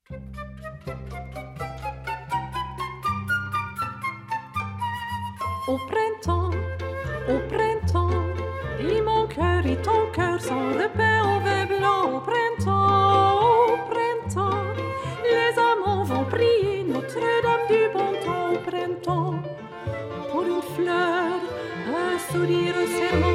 Au printemps, et mon cœur et ton cœur sont repeints au vin blanc. Au printemps, les amants vont prier Notre-Dame du bon temps. Au printemps, pour une fleur, un sourire, un serment.